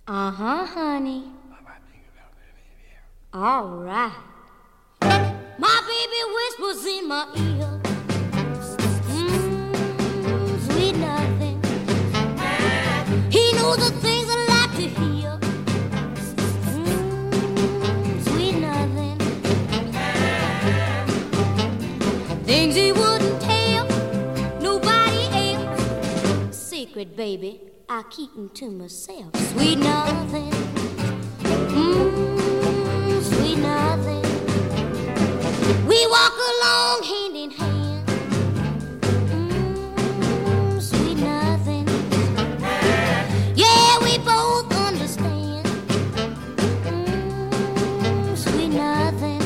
Uh-huh, honey. All right. My baby whispers in my ear. Sweet nothing. He knows the things I like to hear. Sweet nothing. Things he wouldn't tell nobody else. Secret, baby, I keep them to myself. Sweet nothing. Sweet nothing. We walk along hand in hand. Sweet nothing. Yeah, we both understand. Sweet nothing.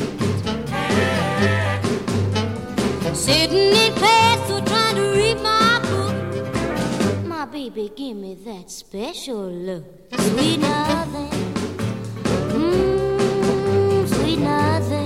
Sitting in class or trying to read my book. My baby, give me that special look. Sweet nothing. Sweet nothing.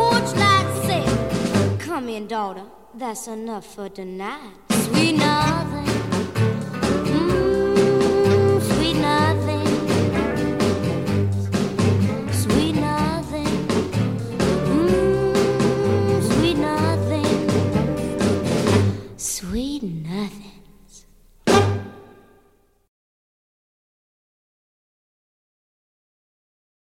Daughter, that's enough for tonight. Sweet nothing.